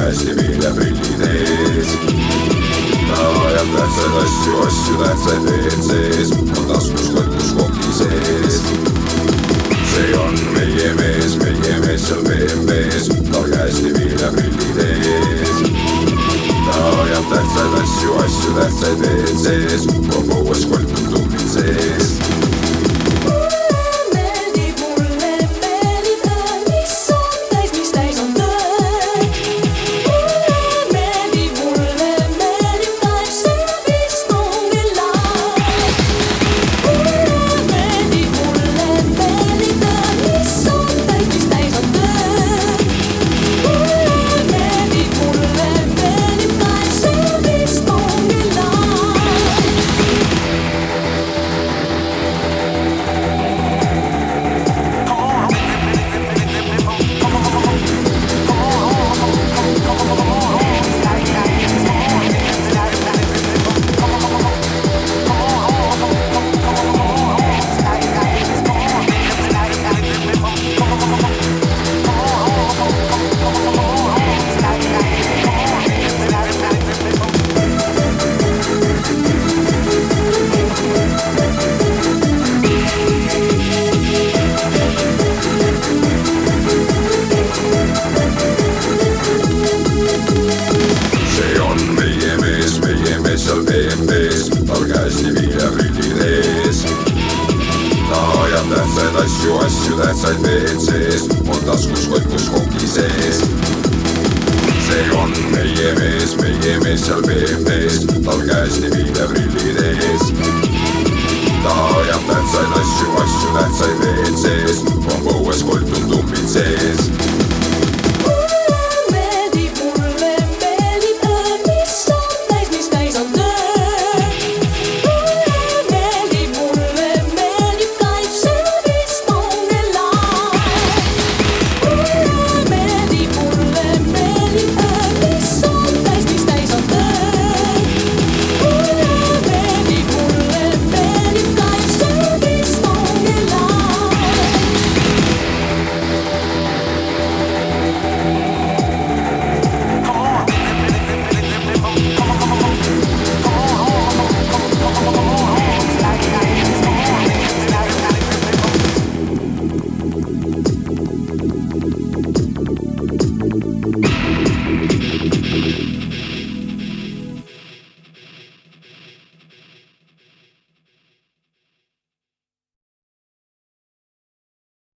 hästi viljaprillid ees. ta ajab tähtsaid asju tähtsaid WC-s, on taskus võtkus koki sees. see on meie mees seal BMW-s, tal käesti viljaprillid ees. ta ajab tähtsaid asju tähtsaid WC-s, on õues koltud tublid sees. seal BMW-s, tal käesti viljaprillid ees. ta ajab tähtsaid asju tähtsaid WC-s, on taskus võtkus koki sees. see on meie mees seal BMW-s, tal käesti viljaprillid ees. ta ajab tähtsaid asju tähtsaid WC-s, on põues koltud tumbid sees.